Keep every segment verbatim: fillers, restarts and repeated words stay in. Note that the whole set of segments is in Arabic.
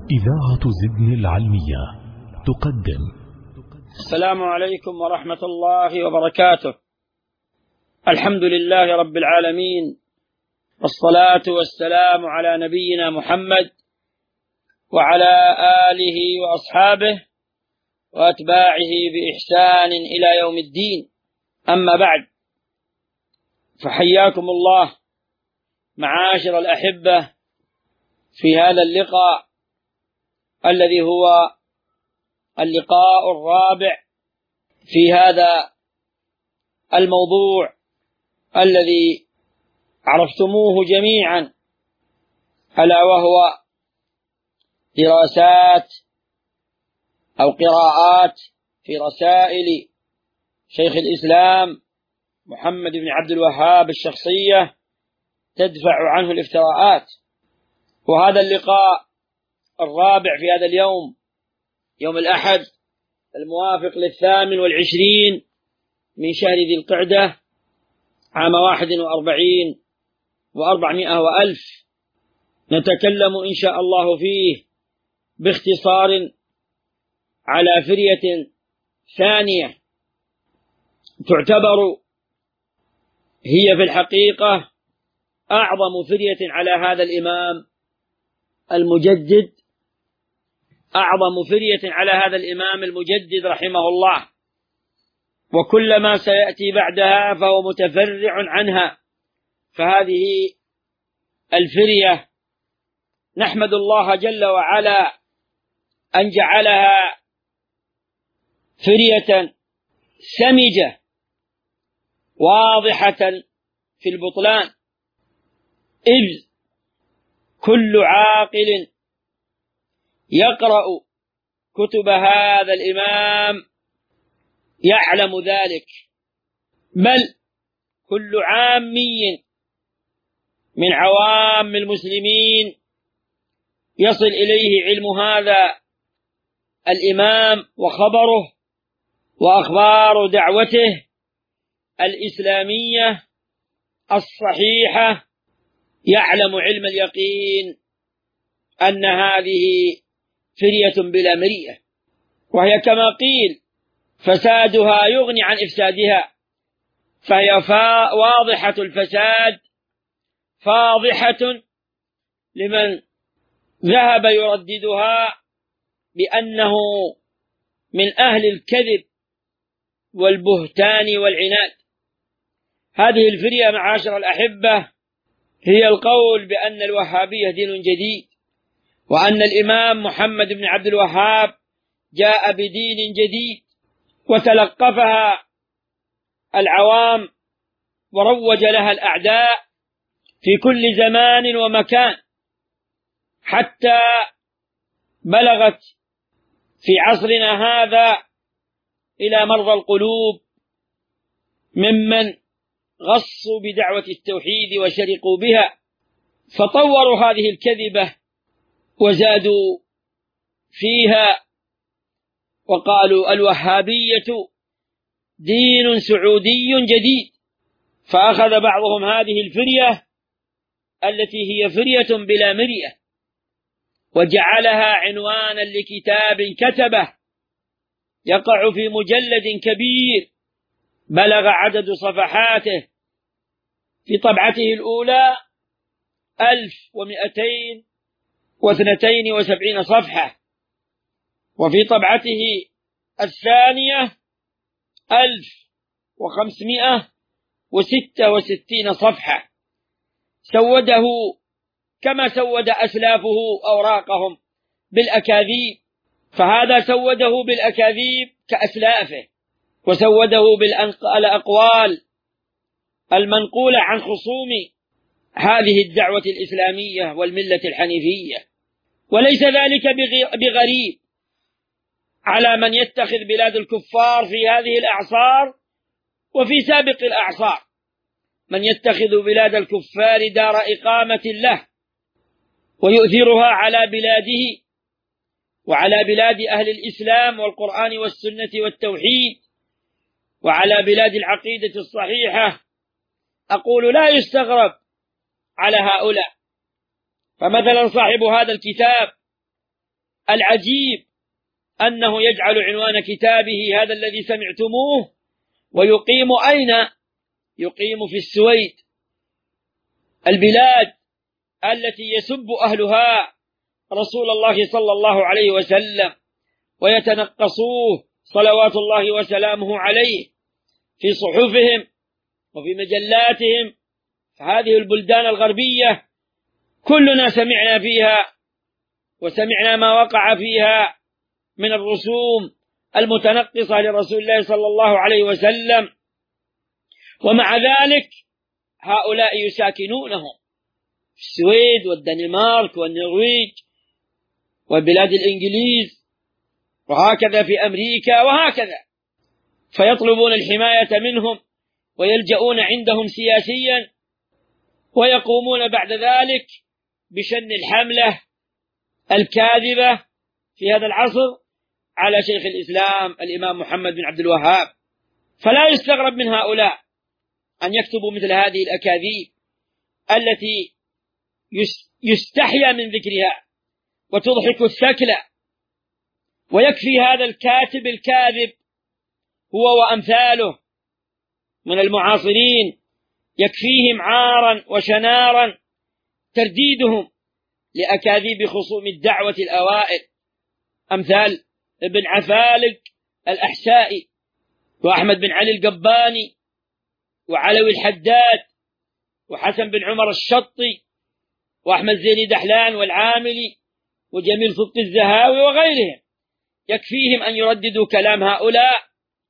إذاعة زدن العلمية تقدم. السلام عليكم ورحمة الله وبركاته. الحمد لله رب العالمين، والصلاة والسلام على نبينا محمد وعلى آله وأصحابه وأتباعه بإحسان إلى يوم الدين. أما بعد، فحياكم الله معاشر الأحبة في هذا اللقاء الذي هو اللقاء الرابع في هذا الموضوع الذي عرفتموه جميعا، ألا وهو دراسات أو قراءات في رسائل شيخ الإسلام محمد بن عبد الوهاب الشخصية تدفع عنه الافتراءات. وهذا اللقاء الرابع في هذا اليوم، يوم الأحد الموافق للثامن والعشرين من شهر ذي القعدة عام واحد وأربعين وأربعمائة وألف، نتكلم إن شاء الله فيه باختصار على فرية ثانية تعتبر هي في الحقيقة أعظم فرية على هذا الإمام المجدد، أعظم فرية على هذا الإمام المجدد رحمه الله، وكل ما سيأتي بعدها فهو متفرع عنها. فهذه الفرية نحمد الله جل وعلا أن جعلها فرية سمجة واضحة في البطلان، إذ كل عاقل يقرأ كتب هذا الإمام يعلم ذلك، بل كل عامي من عوام المسلمين يصل إليه علم هذا الإمام وخبره وأخبار دعوته الإسلامية الصحيحة، يعلم علم اليقين أن هذه فرية بلا مرية، وهي كما قيل فسادها يغني عن إفسادها، فهي واضحة الفساد فاضحة لمن ذهب يرددها بأنه من أهل الكذب والبهتان والعناد. هذه الفرية معاشر الأحبة هي القول بأن الوهابية دين جديد، وأن الإمام محمد بن عبد الوهاب جاء بدين جديد وتلقفها العوام وروج لها الأعداء في كل زمان ومكان، حتى بلغت في عصرنا هذا إلى مرضى القلوب ممن غصوا بدعوة التوحيد وشرقوا بها، فطوروا هذه الكذبة وزادوا فيها وقالوا الوهابية دين سعودي جديد، فأخذ بعضهم هذه الفرية التي هي فرية بلا مرية وجعلها عنوانا لكتاب كتبه يقع في مجلد كبير بلغ عدد صفحاته في طبعته الأولى ألف ومئتين واثنتين وسبعين صفحة، وفي طبعته الثانية ألف وخمسمائة وستة وستين صفحة، سوده كما سود أسلافه أوراقهم بالأكاذيب، فهذا سوده بالأكاذيب كأسلافه، وسوده بالأقوال المنقولة عن خصوم هذه الدعوة الإسلامية والملة الحنيفية. وليس ذلك بغريب على من يتخذ بلاد الكفار في هذه الأعصار وفي سابق الأعصار، من يتخذ بلاد الكفار دار إقامة له ويؤثرها على بلاده وعلى بلاد أهل الإسلام والقرآن والسنة والتوحيد وعلى بلاد العقيدة الصحيحة، أقول لا يستغرب على هؤلاء. فمثلا صاحب هذا الكتاب العجيب أنه يجعل عنوان كتابه هذا الذي سمعتموه ويقيم أين؟ يقيم في السويد، البلاد التي يسب أهلها رسول الله صلى الله عليه وسلم ويتنقصوه صلوات الله وسلامه عليه في صحفهم وفي مجلاتهم. هذه البلدان الغربية كلنا سمعنا فيها وسمعنا ما وقع فيها من الرسوم المتنقصة لرسول الله صلى الله عليه وسلم، ومع ذلك هؤلاء يساكنونهم في السويد والدنمارك والنرويج وبلاد الإنجليز وهكذا في أمريكا وهكذا، فيطلبون الحماية منهم ويلجؤون عندهم سياسيا، ويقومون بعد ذلك بشن الحملة الكاذبة في هذا العصر على شيخ الإسلام الإمام محمد بن عبد الوهاب. فلا يستغرب من هؤلاء أن يكتبوا مثل هذه الأكاذيب التي يستحيا من ذكرها وتضحك الثكلى. ويكفي هذا الكاتب الكاذب هو وأمثاله من المعاصرين، يكفيهم عارا وشنارا ترديدهم لأكاذيب خصوم الدعوة الأوائل أمثال ابن عفالق الأحسائي وأحمد بن علي القباني وعلوي الحداد وحسن بن عمر الشطي وأحمد زيني دحلان والعاملي وجميل صدق الزهاوي وغيرهم. يكفيهم أن يرددوا كلام هؤلاء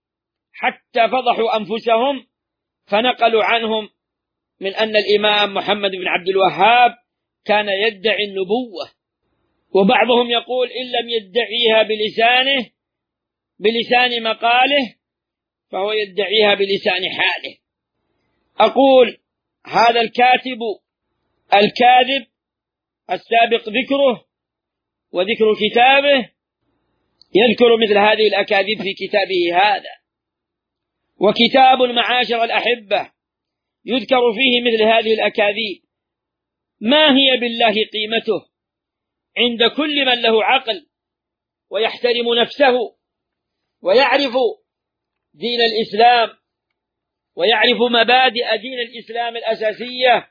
حتى فضحوا أنفسهم، فنقلوا عنهم من أن الإمام محمد بن عبد الوهاب كان يدعي النبوة، وبعضهم يقول إن لم يدعيها بلسانه بلسان مقاله فهو يدعيها بلسان حاله. أقول هذا الكاتب الكاذب السابق ذكره وذكر كتابه يذكر مثل هذه الأكاذيب في كتابه هذا. وكتاب معاشر الأحبة يذكر فيه مثل هذه الأكاذيب ما هي بالله قيمته عند كل من له عقل ويحترم نفسه ويعرف دين الإسلام ويعرف مبادئ دين الإسلام الأساسية.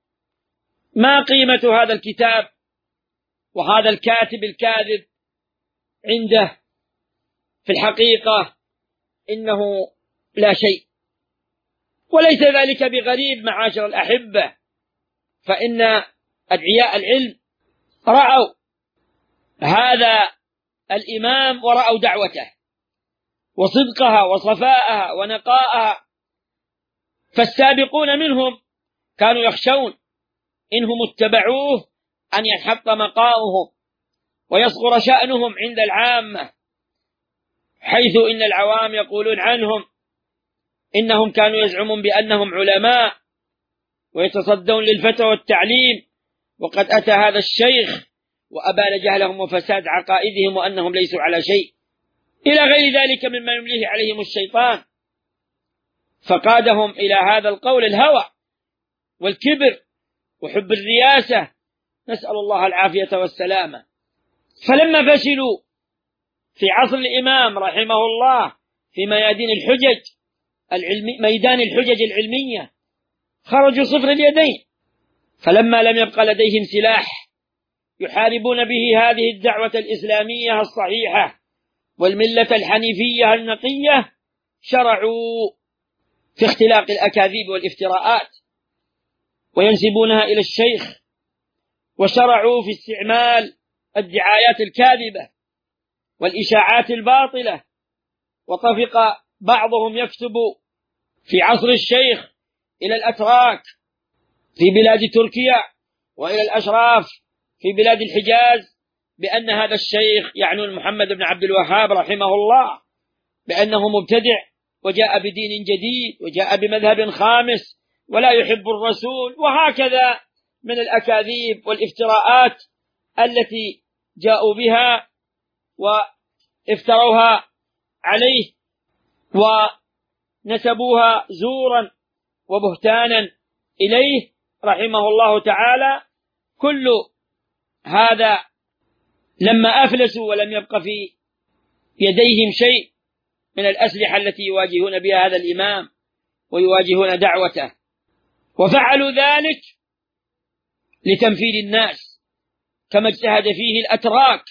ما قيمة هذا الكتاب وهذا الكاتب الكاذب عنده؟ في الحقيقة إنه لا شيء، وليس ذلك بغريب معاشر الأحبة، فإن أدعياء العلم رأوا هذا الإمام ورأوا دعوته وصدقها وصفاءها ونقاءها، فالسابقون منهم كانوا يخشون إنهم اتبعوه أن ينحط مقامهم ويصغر شأنهم عند العامة، حيث إن العوام يقولون عنهم إنهم كانوا يزعمون بأنهم علماء ويتصدون للفتوى والتعليم، وقد أتى هذا الشيخ وأبان جهلهم وفساد عقائدهم وأنهم ليسوا على شيء، إلى غير ذلك مما يمليه عليهم الشيطان، فقادهم إلى هذا القول الهوى والكبر وحب الرياسة، نسأل الله العافية والسلامة. فلما فشلوا في عصر الإمام رحمه الله في ميادين الحجج العلمي ميدان الحجج العلمية خرجوا صفر اليدين، فلما لم يبق لديهم سلاح يحاربون به هذه الدعوة الإسلامية الصحيحة والملة الحنيفية النقية، شرعوا في اختلاق الأكاذيب والافتراءات وينسبونها إلى الشيخ، وشرعوا في استعمال الدعايات الكاذبة والإشاعات الباطلة. وطفق بعضهم يكتب في عصر الشيخ إلى الأتراك في بلاد تركيا وإلى الأشراف في بلاد الحجاز بأن هذا الشيخ يعني محمد بن عبد الوهاب رحمه الله بأنه مبتدع وجاء بدين جديد وجاء بمذهب خامس ولا يحب الرسول، وهكذا من الأكاذيب والافتراءات التي جاءوا بها وافتروها عليه ونسبوها زورا وبهتانا إليه رحمه الله تعالى. كل هذا لما أفلسوا ولم يبق في يديهم شيء من الأسلحة التي يواجهون بها هذا الإمام ويواجهون دعوته، وفعلوا ذلك لتنفيذ الناس كما اجتهد فيه الأتراك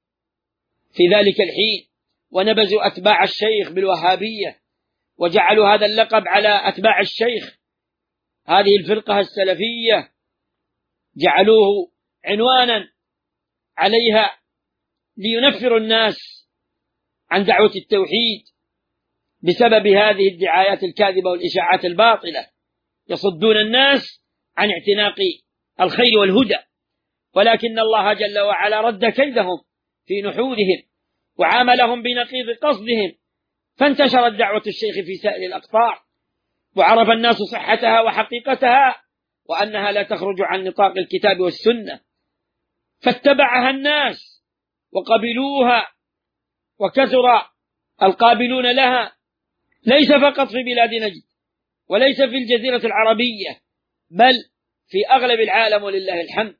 في ذلك الحين، ونبذوا أتباع الشيخ بالوهابية وجعلوا هذا اللقب على أتباع الشيخ. هذه الفرقة السلفية جعلوه عنوانا عليها لينفروا الناس عن دعوة التوحيد بسبب هذه الدعايات الكاذبة والإشاعات الباطلة، يصدون الناس عن اعتناق الخير والهدى. ولكن الله جل وعلا رد كيدهم في نحورهم وعاملهم بنقيض قصدهم، فانتشرت دعوة الشيخ في سائر الأقطار، وعرف الناس صحتها وحقيقتها وأنها لا تخرج عن نطاق الكتاب والسنة، فاتبعها الناس وقبلوها، وكثر القابلون لها، ليس فقط في بلاد نجد وليس في الجزيرة العربية، بل في أغلب العالم ولله الحمد،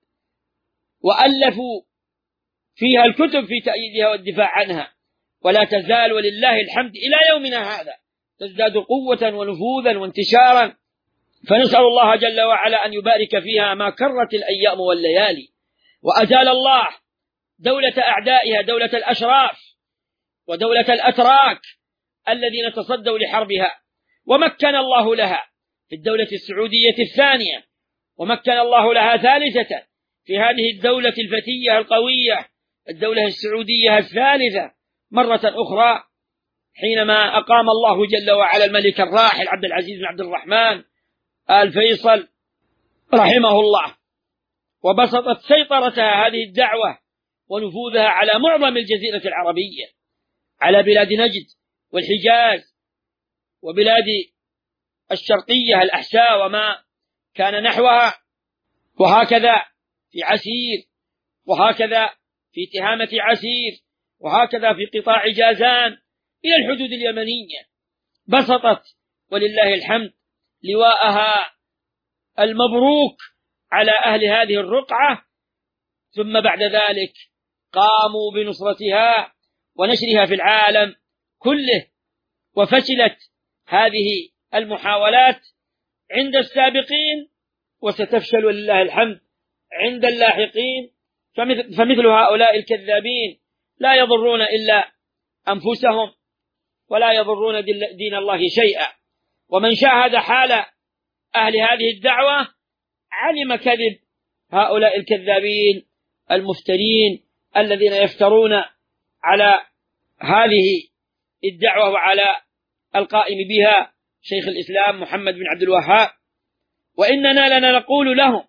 وألفوا فيها الكتب في تأييدها والدفاع عنها، ولا تزال ولله الحمد إلى يومنا هذا تزداد قوة ونفوذا وانتشارا. فنسأل الله جل وعلا أن يبارك فيها ما كرت الأيام والليالي، وأزال الله دولة أعدائها، دولة الأشراف ودولة الأتراك الذين تصدوا لحربها، ومكن الله لها في الدولة السعودية الثانية، ومكن الله لها ثالثة في هذه الدولة الفتية القوية، الدولة السعودية الثالثة مرة أخرى، حينما أقام الله جل وعلا الملك الراحل عبد العزيز بن عبد الرحمن آل فيصل رحمه الله، وبسطت سيطرتها هذه الدعوة ونفوذها على معظم الجزيرة العربية، على بلاد نجد والحجاز وبلاد الشرقية الأحساء وما كان نحوها، وهكذا في عسير، وهكذا في تهامة عسير، وهكذا في قطاع جازان إلى الحدود اليمنية. بسطت ولله الحمد لواءها المبروك على أهل هذه الرقعة، ثم بعد ذلك قاموا بنصرتها ونشرها في العالم كله، وفشلت هذه المحاولات عند السابقين وستفشل ولله الحمد عند اللاحقين. فمثل هؤلاء الكذابين لا يضرون إلا أنفسهم ولا يضرون دين الله شيئا، ومن شاهد حال أهل هذه الدعوة علم كذب هؤلاء الكذابين المفترين الذين يفترون على هذه الدعوة وعلى القائم بها شيخ الإسلام محمد بن عبد الوهاب. وإننا لنا نقول لهم،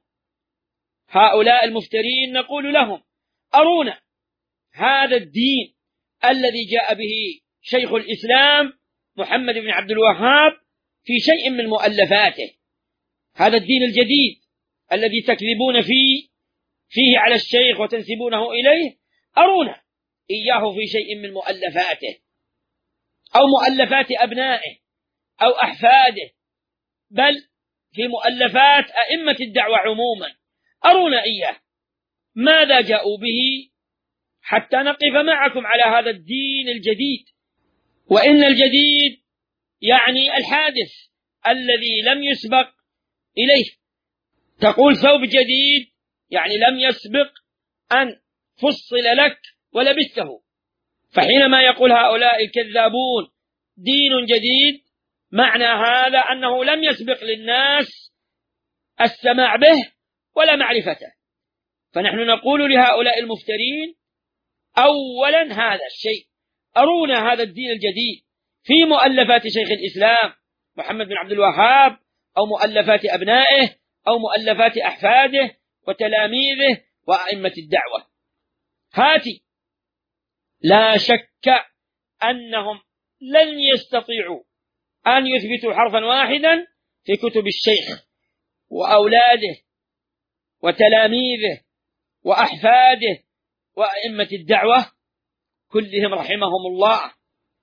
هؤلاء المفترين نقول لهم: أرونا هذا الدين الذي جاء به شيخ الإسلام محمد بن عبد الوهاب في شيء من مؤلفاته، هذا الدين الجديد الذي تكذبون فيه فيه على الشيخ وتنسبونه إليه، أرونا إياه في شيء من مؤلفاته أو مؤلفات أبنائه أو أحفاده، بل في مؤلفات أئمة الدعوة عموما، أرونا إياه ماذا جاءوا به حتى نقف معكم على هذا الدين الجديد. وإن الجديد يعني الحادث الذي لم يسبق إليه. تقول ثوب جديد يعني لم يسبق أن فصل لك ولبسته. فحينما يقول هؤلاء الكذابون دين جديد، معنى هذا أنه لم يسبق للناس السماع به ولا معرفته. فنحن نقول لهؤلاء المفترين: أولا هذا الشيء، أرونا هذا الدين الجديد في مؤلفات شيخ الإسلام محمد بن عبد الوهاب أو مؤلفات أبنائه أو مؤلفات أحفاده وتلاميذه وأئمة الدعوة. هاتي. لا شك أنهم لن يستطيعوا أن يثبتوا حرفا واحدا في كتب الشيخ وأولاده وتلاميذه وأحفاده وأئمة الدعوة كلهم رحمهم الله،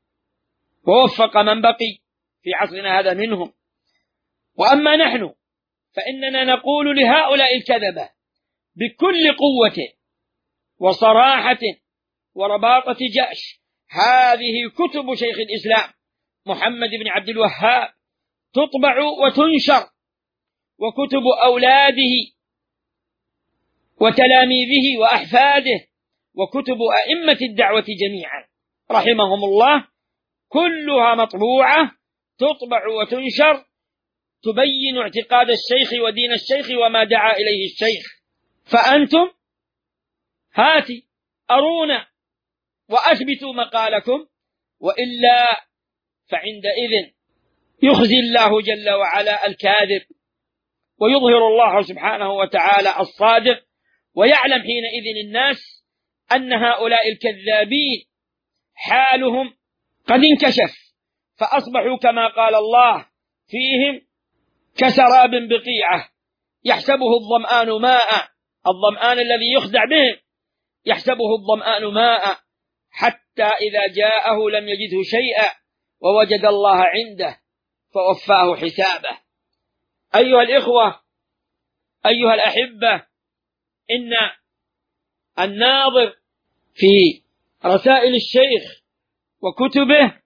ووفق من بقي في عصرنا هذا منهم. وأما نحن فإننا نقول لهؤلاء الكذبة بكل قوة: وصراحة ورباطة جأش. هذه كتب شيخ الإسلام محمد بن عبد الوهاب تطبع وتنشر، وكتب أولاده وتلاميذه وأحفاده، وكتب أئمة الدعوة جميعا رحمهم الله كلها مطبوعة تطبع وتنشر، تبين اعتقاد الشيخ ودين الشيخ وما دعا إليه الشيخ. فأنتم هاتي أرونا وأثبتوا مقالكم، وإلا فعندئذ يخزي الله جل وعلا الكاذب ويظهر الله سبحانه وتعالى الصادق، ويعلم حينئذ الناس أن هؤلاء الكذابين حالهم قد انكشف، فأصبحوا كما قال الله فيهم كسراب بقيعة يحسبه الظمآن ماء، الظمآن الذي يخدع به يحسبه الظمآن ماء حتى إذا جاءه لم يجده شيئا ووجد الله عنده فوفاه حسابه. أيها الإخوة، أيها الأحبة، إن الناظر في رسائل الشيخ وكتبه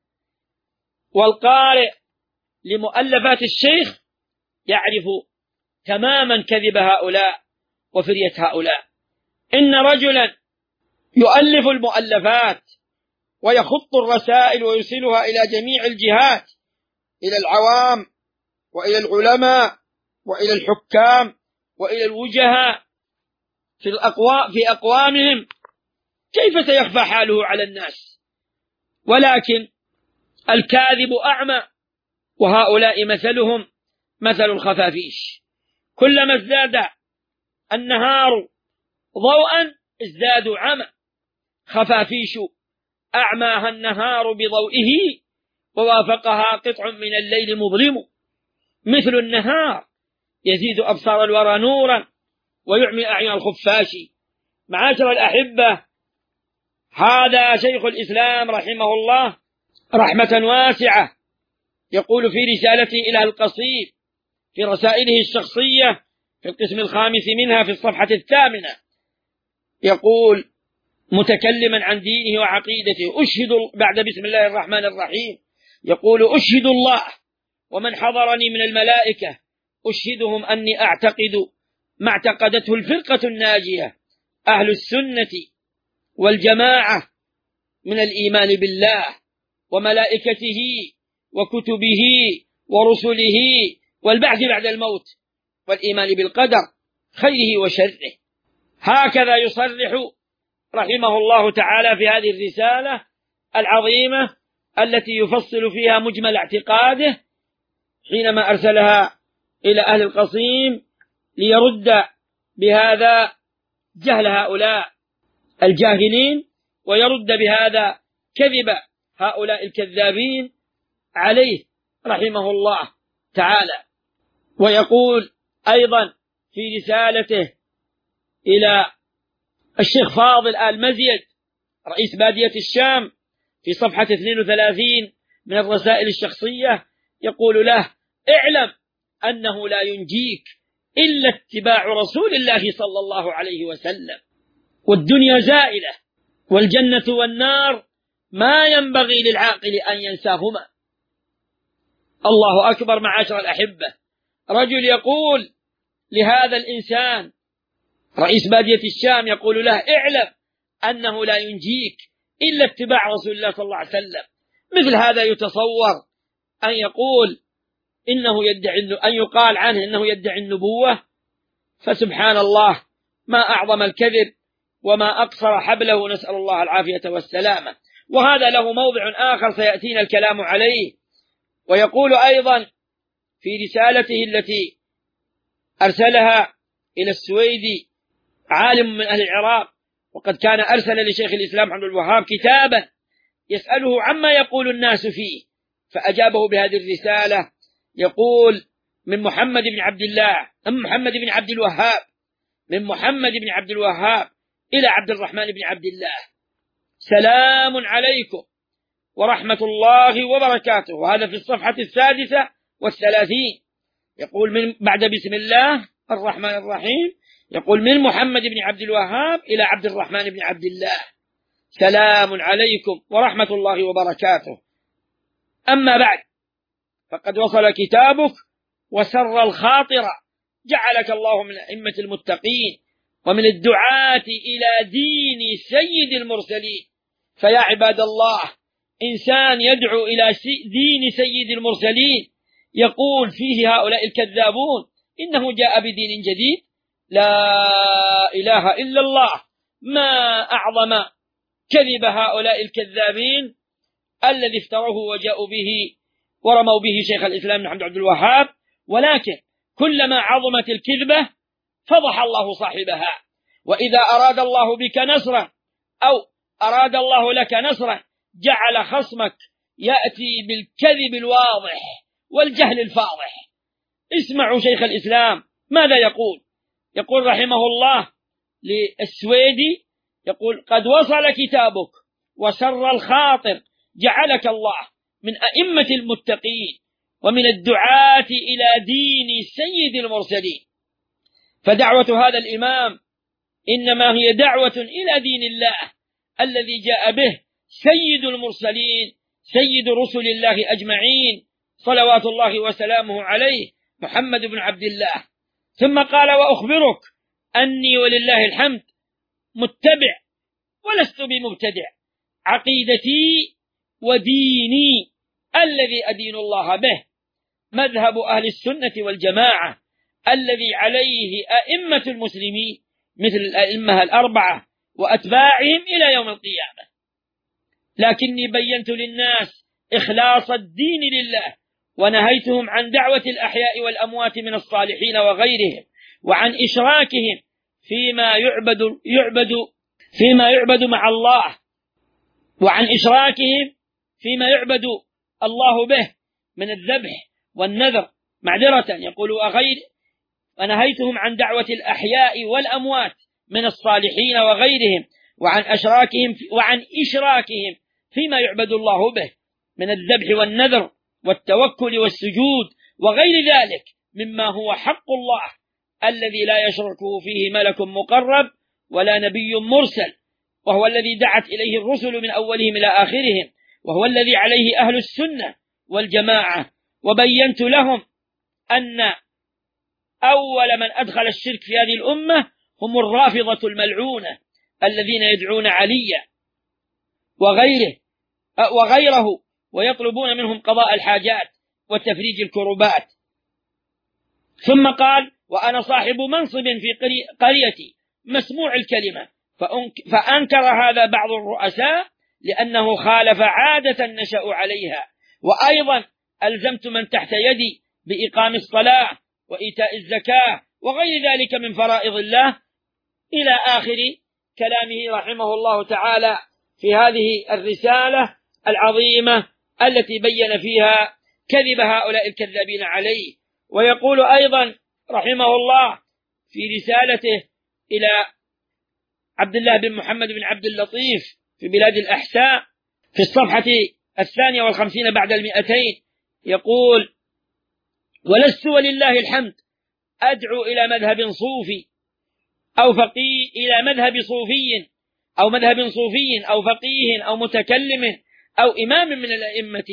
والقارئ لمؤلفات الشيخ يعرف تماما كذب هؤلاء وفرية هؤلاء. إن رجلا يؤلف المؤلفات ويخط الرسائل ويرسلها إلى جميع الجهات، إلى العوام وإلى العلماء وإلى الحكام وإلى الوجهاء في الأقوام في أقوامهم، كيف سيخفى حاله على الناس؟ ولكن الكاذب أعمى، وهؤلاء مثلهم مثل الخفافيش، كلما ازداد النهار ضوءا ازدادوا عمى. خفافيش أعماها النهار بضوئه ووافقها قطع من الليل مظلم، مثل النهار يزيد أبصار الورى نورا ويعمي أعين الخفاش. معاشر الأحبة، هذا شيخ الإسلام رحمه الله رحمة واسعة يقول في رسالته إلى القصير في رسائله الشخصية في القسم الخامس منها في الصفحة الثامنة، يقول متكلما عن دينه وعقيدته: أشهد بعد بسم الله الرحمن الرحيم، يقول: أشهد الله ومن حضرني من الملائكة أشهدهم أني أعتقد ما اعتقدته الفرقة الناجية أهل السنة والجماعة من الإيمان بالله وملائكته وكتبه ورسله والبعث بعد الموت والإيمان بالقدر خيره وشره. هكذا يصرح رحمه الله تعالى في هذه الرسالة العظيمة التي يفصل فيها مجمل اعتقاده حينما أرسلها إلى أهل القصيم ليرد بهذا جهل هؤلاء الجاهلين، ويرد بهذا كذب هؤلاء الكذابين عليه رحمه الله تعالى. ويقول أيضا في رسالته إلى الشيخ فاضل آل مزيد رئيس بادية الشام في صفحة اثنين وثلاثين من الرسائل الشخصية، يقول له: اعلم أنه لا ينجيك إلا اتباع رسول الله صلى الله عليه وسلم، والدنيا زائلة والجنة والنار ما ينبغي للعاقل أن ينساهما. الله أكبر. معاشر الأحبة، رجل يقول لهذا الإنسان رئيس بادية الشام، يقول له: اعلم أنه لا ينجيك إلا اتباع رسول الله صلى الله عليه وسلم. مثل هذا يتصور أن يقول إنه يدعي أن يقال عنه إنه يدعي النبوة؟ فسبحان الله، ما أعظم الكذب وما أقصر حبله، نسأل الله العافية والسلامة. وهذا له موضع آخر سيأتينا الكلام عليه. ويقول أيضا في رسالته التي أرسلها إلى السويدي عالم من أهل العراق، وقد كان أرسل لشيخ الإسلام محمد الوهاب كتابا يسأله عما يقول الناس فيه، فأجابه بهذه الرسالة، يقول: من محمد بن عبد الله أم محمد بن عبد الوهاب من محمد بن عبد الوهاب إلى عبد الرحمن بن عبد الله، سلام عليكم ورحمة الله وبركاته. وهذا في الصفحة السادسة والثلاثين. يقول من بعد بسم الله الرحمن الرحيم، يقول من محمد بن عبد الوهاب إلى عبد الرحمن بن عبد الله، سلام عليكم ورحمة الله وبركاته. أما بعد، فقد وصل كتابك وسر الخاطر، جعلك الله من أئمة المتقين ومن الدعاة إلى دين سيد المرسلين. فيا عباد الله، إنسان يدعو إلى دين سيد المرسلين يقول فيه هؤلاء الكذابون إنه جاء بدين جديد، لا إله إلا الله. ما أعظم كذب هؤلاء الكذابين الذي افتروه وجاءوا به ورموا به شيخ الإسلام محمد عبد الوهاب. ولكن كلما عظمت الكذبة فضح الله صاحبها. وإذا أراد الله بك نصرا أو أراد الله لك نصرا جعل خصمك يأتي بالكذب الواضح والجهل الفاضح. اسمعوا شيخ الإسلام ماذا يقول. يقول رحمه الله للسويدي، يقول قد وصل كتابك وسر الخاطر، جعلك الله من أئمة المتقين ومن الدعاة إلى دين سيد المرسلين. فدعوة هذا الإمام إنما هي دعوة إلى دين الله الذي جاء به سيد المرسلين، سيد رسل الله أجمعين، صلوات الله وسلامه عليه، محمد بن عبد الله. ثم قال وأخبرك أني ولله الحمد متبع ولست بمبتدع، عقيدتي وديني الذي أدين الله به مذهب أهل السنة والجماعة الذي عليه أئمة المسلمين مثل الأئمة الأربعة وأتباعهم إلى يوم القيامة. لكني بينت للناس إخلاص الدين لله، ونهيتهم عن دعوة الأحياء والأموات من الصالحين وغيرهم، وعن إشراكهم فيما يعبد يعبد فيما يعبد مع الله، وعن إشراكهم فيما يعبد الله به من الذبح والنذر معذرة. يقول وغير ونهيتهم عن دعوة الأحياء والأموات من الصالحين وغيرهم، وعن أشراكهم وعن إشراكهم فيما يعبد الله به من الذبح والنذر والتوكل والسجود وغير ذلك مما هو حق الله الذي لا يشركه فيه ملك مقرب ولا نبي مرسل، وهو الذي دعت إليه الرسل من أولهم إلى آخرهم، وهو الذي عليه أهل السنة والجماعة. وبينت لهم أن أول من أدخل الشرك في هذه الأمة هم الرافضة الملعونة الذين يدعون عليا وغيره وغيره ويطلبون منهم قضاء الحاجات وتفريج الكربات. ثم قال وأنا صاحب منصب في قريتي مسموع الكلمة، فأنكر هذا بعض الرؤساء لأنه خالف عادة نشأ عليها. وأيضا ألزمت من تحت يدي بإقام الصلاة وإيتاء الزكاة وغير ذلك من فرائض الله، إلى آخر كلامه رحمه الله تعالى في هذه الرسالة العظيمة التي بين فيها كذب هؤلاء الكذابين عليه. ويقول أيضا رحمه الله في رسالته إلى عبد الله بن محمد بن عبد اللطيف في بلاد الأحساء في الصفحة الثانية والخمسين بعد المئتين، يقول ولست ولله الحمد أدعو إلى مذهب صوفي أو فقيه إلى مذهب صوفي أو مذهب صوفي أو فقيه أو متكلم أو إمام من الأئمة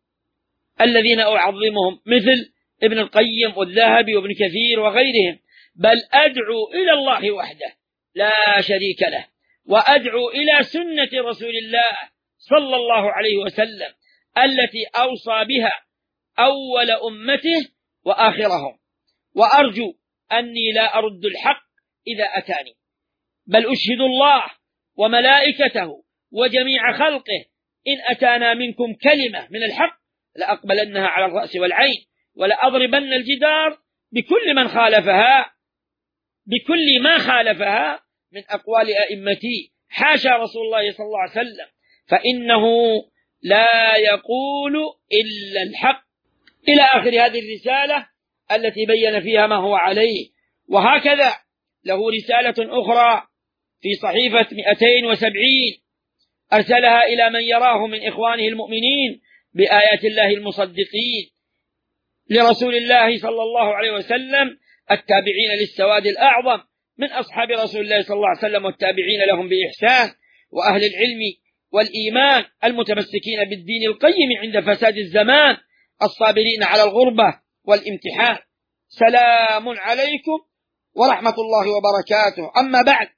الذين أعظمهم مثل ابن القيم والذهبي وابن كثير وغيرهم، بل أدعو إلى الله وحده لا شريك له، وأدعو إلى سنة رسول الله صلى الله عليه وسلم التي أوصى بها أول أمته وآخرهم، وأرجو أني لا أرد الحق إذا أتاني، بل أشهد الله وملائكته وجميع خلقه إن أتانا منكم كلمة من الحق لأقبلنها على الرأس والعين، ولأضربن الجدار بكل من خالفها بكل ما خالفها من أقوال أئمتي، حاشا رسول الله صلى الله عليه وسلم، فإنه لا يقول إلا الحق، إلى آخر هذه الرسالة التي بين فيها ما هو عليه. وهكذا له رسالة أخرى في صحيفة مئتين وسبعين أرسلها إلى من يراه من إخوانه المؤمنين بآيات الله المصدقين لرسول الله صلى الله عليه وسلم التابعين للسواد الأعظم من أصحاب رسول الله صلى الله عليه وسلم والتابعين لهم بإحسان وأهل العلم والإيمان المتمسكين بالدين القيم عند فساد الزمان الصابرين على الغربة والامتحان. سلام عليكم ورحمة الله وبركاته. أما بعد،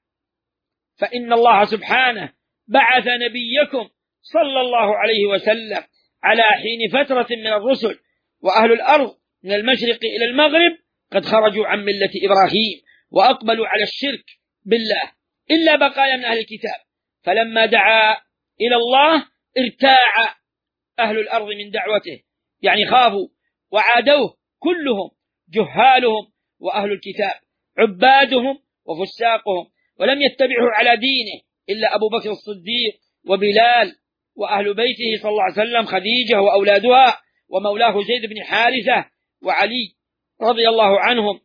فإن الله سبحانه بعث نبيكم صلى الله عليه وسلم على حين فترة من الرسل، وأهل الأرض من المشرق إلى المغرب قد خرجوا عن ملة إبراهيم وأقبلوا على الشرك بالله إلا بقايا من أهل الكتاب، فلما دعا إلى الله ارتاع أهل الأرض من دعوته، يعني خافوا وعادوه كلهم، جهالهم وأهل الكتاب، عبادهم وفساقهم، ولم يتبعوا على دينه إلا أبو بكر الصديق وبلال وأهل بيته صلى الله عليه وسلم، خديجة وأولادها ومولاه زيد بن حارثة وعلي رضي الله عنهم،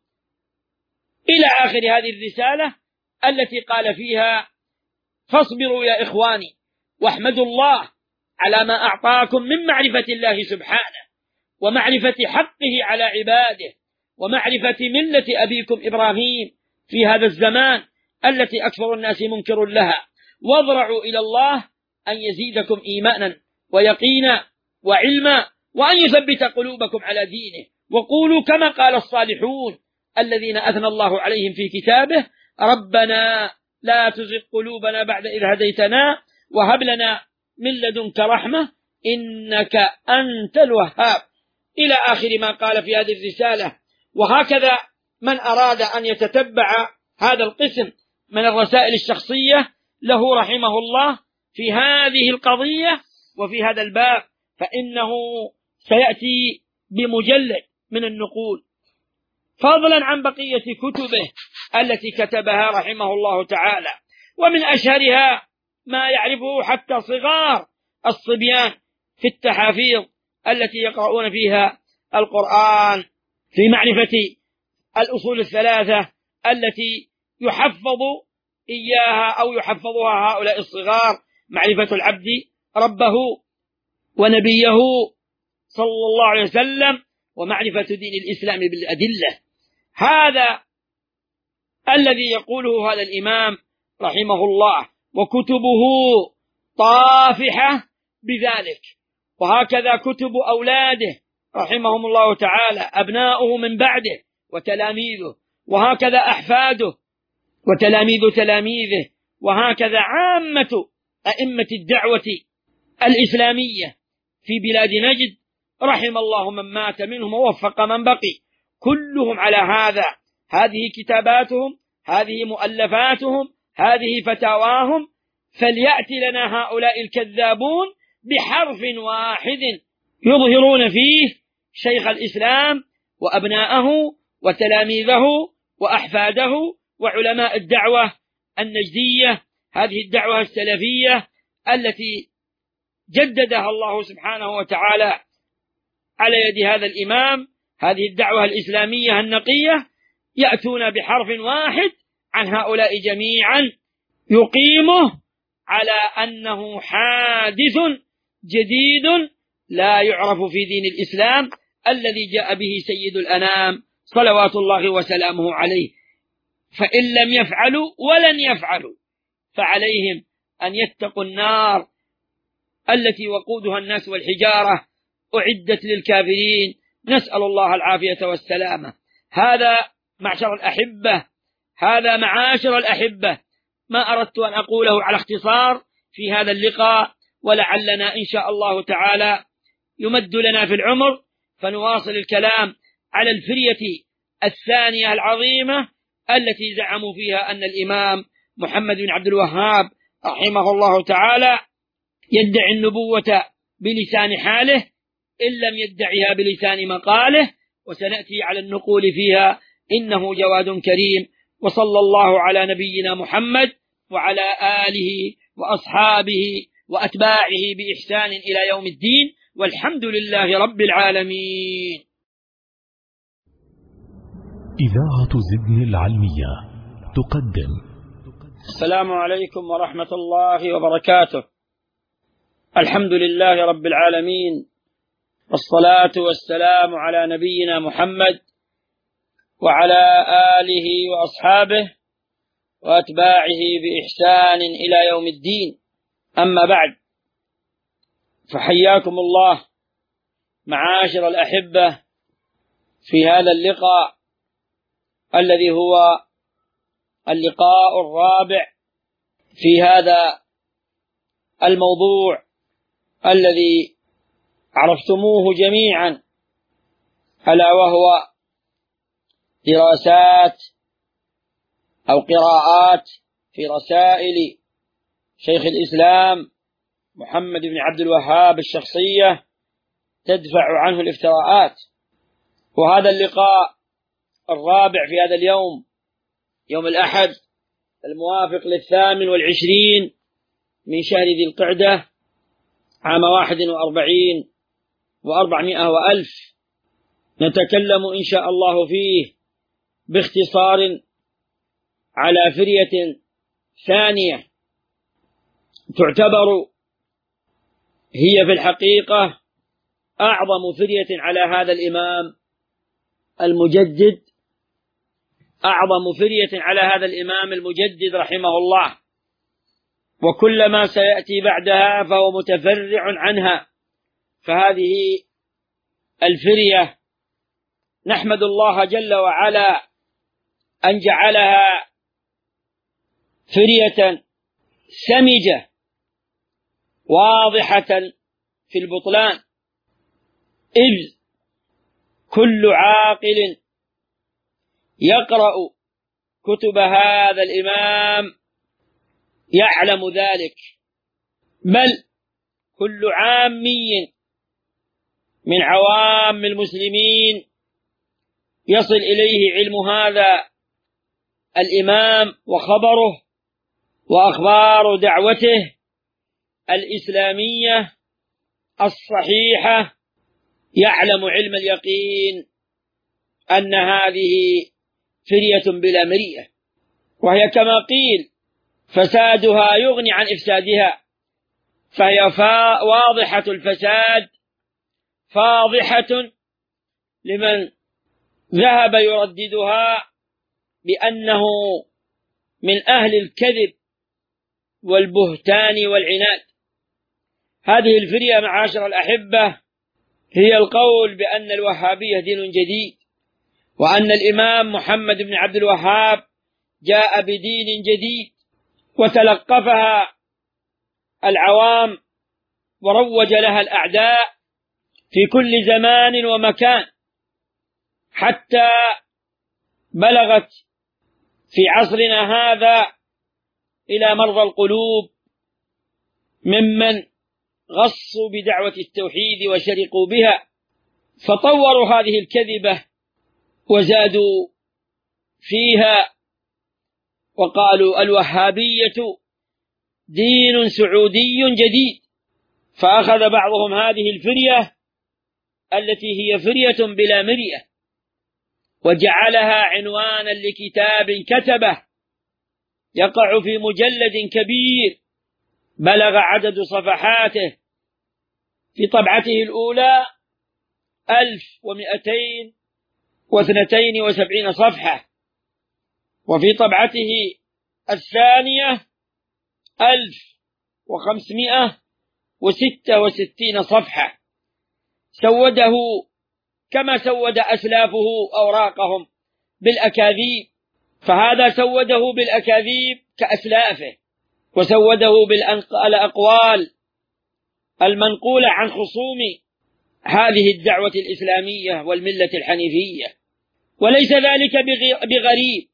إلى آخر هذه الرسالة التي قال فيها: فاصبروا يا إخواني واحمدوا الله على ما أعطاكم من معرفة الله سبحانه ومعرفة حقه على عباده ومعرفة ملة أبيكم إبراهيم في هذا الزمان التي أكثر الناس منكر لها، واضرعوا إلى الله أن يزيدكم إيمانا ويقينا وعلما، وأن يثبت قلوبكم على دينه، وقولوا كما قال الصالحون الذين أثنى الله عليهم في كتابه: ربنا لا تزغ قلوبنا بعد إذ هديتنا وهب لنا من لدنك رحمة إنك أنت الوهاب، إلى آخر ما قال في هذه الرسالة. وهكذا من أراد أن يتتبع هذا القسم من الرسائل الشخصية له رحمه الله في هذه القضية وفي هذا الباب، فإنه سيأتي بمجلد من النقول، فضلا عن بقية كتبه التي كتبها رحمه الله تعالى، ومن أشهرها ما يعرفه حتى صغار الصبيان في التحافيظ التي يقرؤون فيها القرآن، في معرفة الأصول الثلاثة التي يحفظ إياها أو يحفظها هؤلاء الصغار: معرفة العبد ربه ونبيه صلى الله عليه وسلم، ومعرفة دين الإسلام بالأدلة. هذا الذي يقوله هذا الإمام رحمه الله، وكتبه طافحة بذلك، وهكذا كتب أولاده رحمهم الله تعالى، أبناؤه من بعده وتلاميذه، وهكذا أحفاده وتلاميذ تلاميذه، وهكذا عامة أئمة الدعوة الإسلامية في بلاد نجد، رحم الله من مات منهم ووفق من بقي، كلهم على هذا. هذه كتاباتهم، هذه مؤلفاتهم، هذه فتاواهم، فليأتي لنا هؤلاء الكذابون بحرف واحد يظهرون فيه شيخ الإسلام وأبناءه وتلاميذه وأحفاده وعلماء الدعوة النجدية، هذه الدعوة السلفية التي جددها الله سبحانه وتعالى على يد هذا الإمام، هذه الدعوة الإسلامية النقية، يأتون بحرف واحد عن هؤلاء جميعا يقيمه على أنه حادث جديد لا يعرف في دين الإسلام الذي جاء به سيد الأنام صلوات الله وسلامه عليه. فإن لم يفعلوا ولن يفعلوا فعليهم أن يتقوا النار التي وقودها الناس والحجارة أعدت للكافرين، نسأل الله العافية والسلامة. هذا معشر الأحبة، هذا معاشر الأحبة ما أردت أن أقوله على اختصار في هذا اللقاء، ولعلنا إن شاء الله تعالى يمد لنا في العمر فنواصل الكلام على الفرية الثانية العظيمة التي زعموا فيها أن الإمام محمد بن عبد الوهاب رحمه الله تعالى يدعي النبوة بلسان حاله إن لم يدعيها بلسان مقاله، وسنأتي على النقول فيها، إنه جواد كريم. وصلى الله على نبينا محمد وعلى آله وأصحابه وأتباعه بإحسان إلى يوم الدين، والحمد لله رب العالمين. إذاعة زدن العلمية تقدم. السلام عليكم ورحمة الله وبركاته. الحمد لله رب العالمين، والصلاة والسلام على نبينا محمد وعلى آله وأصحابه وأتباعه بإحسان إلى يوم الدين. أما بعد، فحياكم الله معاشر الأحبة في هذا اللقاء الذي هو اللقاء الرابع في هذا الموضوع الذي عرفتموه جميعا، ألا وهو دراسات أو قراءات في رسائل شيخ الإسلام محمد بن عبد الوهاب الشخصية تدفع عنه الافتراءات. وهذا اللقاء الرابع في هذا اليوم، يوم الأحد الموافق للثامن والعشرين من شهر ذي القعدة عام واحد وأربعين وأربعمائة وألف، نتكلم إن شاء الله فيه باختصار على فرية ثانية تعتبر هي في الحقيقة أعظم فرية على هذا الإمام المجدد، أعظم فرية على هذا الإمام المجدد رحمه الله، وكل ما سيأتي بعدها فهو متفرع عنها. فهذه الفرية نحمد الله جل وعلا أن جعلها فرية سمجة واضحة في البطلان، إذ كل عاقل يقرأ كتب هذا الإمام يعلم ذلك، بل كل عامي من عوام المسلمين يصل إليه علم هذا الإمام وخبره وأخبار دعوته الإسلامية الصحيحة، يعلم علم اليقين أن هذه فرية بلا مرية، وهي كما قيل فسادها يغني عن إفسادها، فهي واضحة الفساد فاضحة لمن ذهب يرددها بأنه من أهل الكذب والبهتان والعناد. هذه الفرية معاشر الأحبة هي القول بأن الوهابية دين جديد، وأن الإمام محمد بن عبد الوهاب جاء بدين جديد وتلقفها العوام وروج لها الأعداء في كل زمان ومكان، حتى بلغت في عصرنا هذا إلى مرضى القلوب ممن غصوا بدعوة التوحيد وشرقوا بها، فطوروا هذه الكذبة وزادوا فيها وقالوا الوهابية دين سعودي جديد، فأخذ بعضهم هذه الفرية التي هي فرية بلا مرية وجعلها عنوانا لكتاب كتبه يقع في مجلد كبير بلغ عدد صفحاته في طبعته الأولى ألف ومئتين واثنتين وسبعين صفحة، وفي طبعته الثانية ألف وخمسمائة وستة وستين صفحة، سوده كما سود أسلافه أوراقهم بالأكاذيب، فهذا سوده بالأكاذيب كأسلافه، وسوده بالأقوال المنقولة عن خصوم هذه الدعوة الإسلامية والملة الحنيفية. وليس ذلك بغريب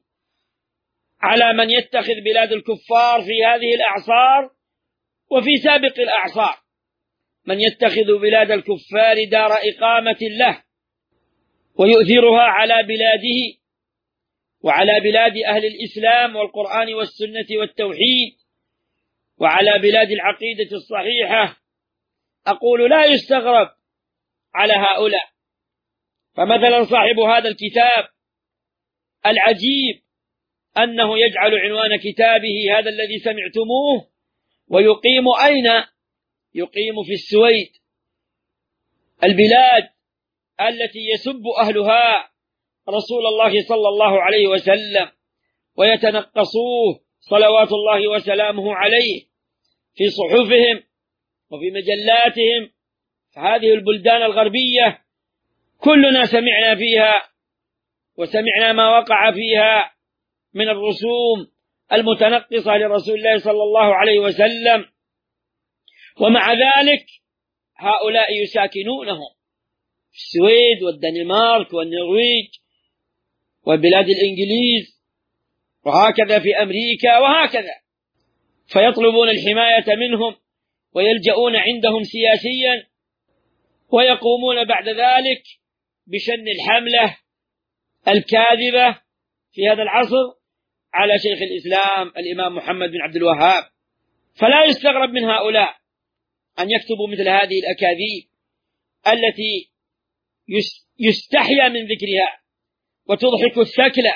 على من يتخذ بلاد الكفار في هذه الأعصار وفي سابق الأعصار، من يتخذ بلاد الكفار دار إقامة له ويؤثرها على بلاده وعلى بلاد أهل الإسلام والقرآن والسنة والتوحيد وعلى بلاد العقيدة الصحيحة. أقول لا يستغرب على هؤلاء. فمثلا صاحب هذا الكتاب العجيب أنه يجعل عنوان كتابه هذا الذي سمعتموه ويقيم أين؟ يقيم في السويد، البلاد التي يسب أهلها رسول الله صلى الله عليه وسلم ويتنقصوه صلوات الله وسلامه عليه في صحفهم وفي مجلاتهم. فهذه البلدان الغربية كلنا سمعنا فيها وسمعنا ما وقع فيها من الرسوم المتنقصة لرسول الله صلى الله عليه وسلم، ومع ذلك هؤلاء يساكنونهم في السويد والدنمارك والنرويج وبلاد الإنجليز وهكذا في أمريكا وهكذا، فيطلبون الحماية منهم ويلجؤون عندهم سياسيا، ويقومون بعد ذلك بشن الحملة الكاذبة في هذا العصر على شيخ الإسلام الإمام محمد بن عبد الوهاب. فلا يستغرب من هؤلاء أن يكتبوا مثل هذه الأكاذيب التي يستحيا من ذكرها وتضحك الثكلى.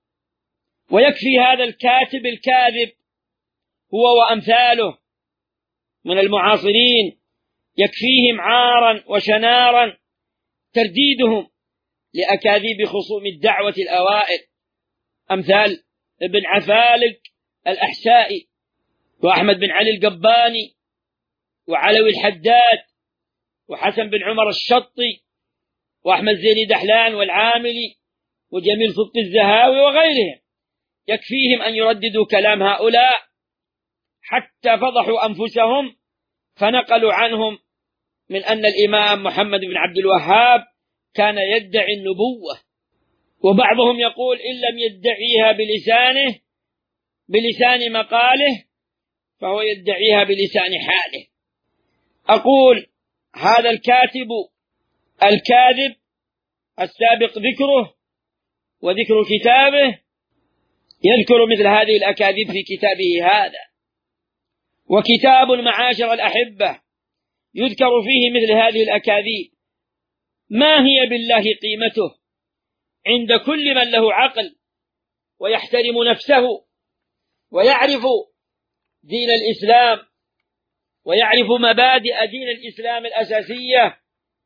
ويكفي هذا الكاتب الكاذب هو وأمثاله من المعاصرين، يكفيهم عارا وشنارا ترديدهم لأكاذيب خصوم الدعوة الأوائل، أمثال ابن عفالق الأحسائي وأحمد بن علي القباني وعلوي الحداد وحسن بن عمر الشطي وأحمد زيني دحلان والعاملي وجميل صدق الزهاوي وغيرهم. يكفيهم أن يرددوا كلام هؤلاء حتى فضحوا أنفسهم، فنقلوا عنهم من أن الإمام محمد بن عبد الوهاب كان يدعي النبوة، وبعضهم يقول إن لم يدعيها بلسانه بلسان مقاله فهو يدعيها بلسان حاله. أقول هذا الكاتب الكاذب السابق ذكره وذكر كتابه يذكر مثل هذه الأكاذيب في كتابه هذا. وكتاب معاشر الأحبة يذكر فيه مثل هذه الأكاذيب ما هي بالله قيمته عند كل من له عقل ويحترم نفسه ويعرف دين الإسلام ويعرف مبادئ دين الإسلام الأساسية.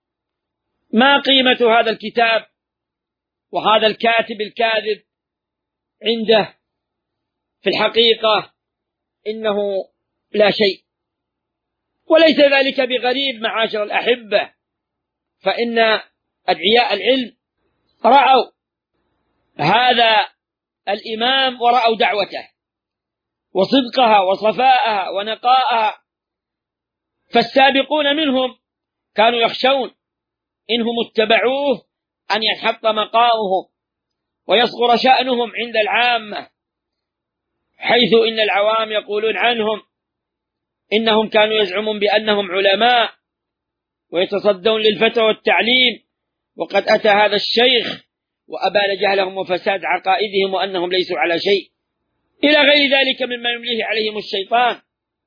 ما قيمة هذا الكتاب وهذا الكاتب الكاذب عنده؟ في الحقيقة إنه لا شيء، وليس ذلك بغريب معاشر الأحبة، فإن أدعياء العلم رأوا هذا الإمام ورأوا دعوته وصدقها وصفاءها ونقاءها، فالسابقون منهم كانوا يخشون إنهم اتبعوه أن ينحط مقامهم ويصغر شأنهم عند العامة، حيث إن العوام يقولون عنهم إنهم كانوا يزعمون بأنهم علماء ويتصدون للفتوى والتعليم، وقد أتى هذا الشيخ وأبان جهلهم وفساد عقائدهم وأنهم ليسوا على شيء، إلى غير ذلك مما يمليه عليهم الشيطان،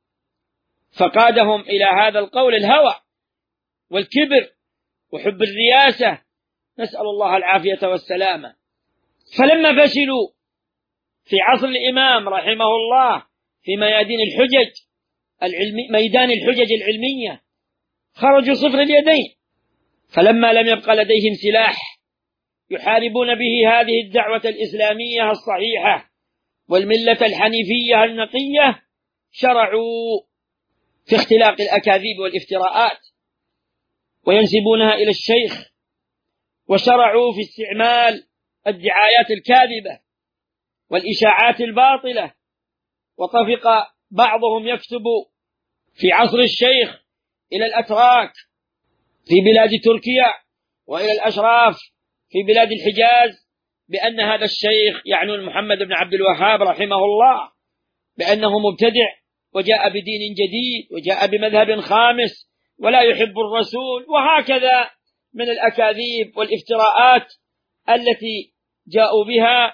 فقادهم إلى هذا القول الهوى والكبر وحب الرياسة، نسأل الله العافية والسلامة. فلما فشلوا في عصر الإمام رحمه الله في ميادين الحجج العلمي ميدان الحجج العلمية خرجوا صفر اليدين، فلما لم يبق لديهم سلاح يحاربون به هذه الدعوة الإسلامية الصحيحة والملة الحنيفية النقية، شرعوا في اختلاق الأكاذيب والافتراءات وينسبونها إلى الشيخ، وشرعوا في استعمال الدعايات الكاذبة والإشاعات الباطلة. وطفق بعضهم يكتب في عصر الشيخ إلى الأتراك في بلاد تركيا وإلى الأشراف في بلاد الحجاز بأن هذا الشيخ يعني محمد بن عبد الوهاب رحمه الله بأنه مبتدع وجاء بدين جديد وجاء بمذهب خامس ولا يحب الرسول، وهكذا من الأكاذيب والافتراءات التي جاءوا بها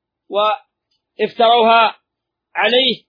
وافتروها عليه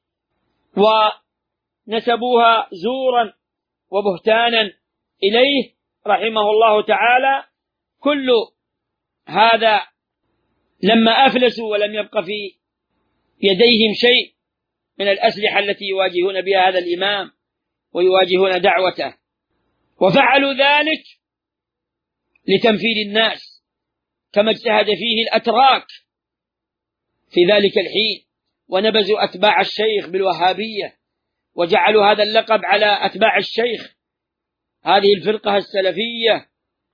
ونسبوها زورا وبهتانا إليه رحمه الله تعالى. كل هذا لما أفلسوا ولم يبق في يديهم شيء من الأسلحة التي يواجهون بها هذا الإمام ويواجهون دعوته، وفعلوا ذلك لتنفيذ الناس كما اجتهد فيه الأتراك في ذلك الحين ونبذوا أتباع الشيخ بالوهابية وجعلوا هذا اللقب على أتباع الشيخ. هذه الفرقة السلفية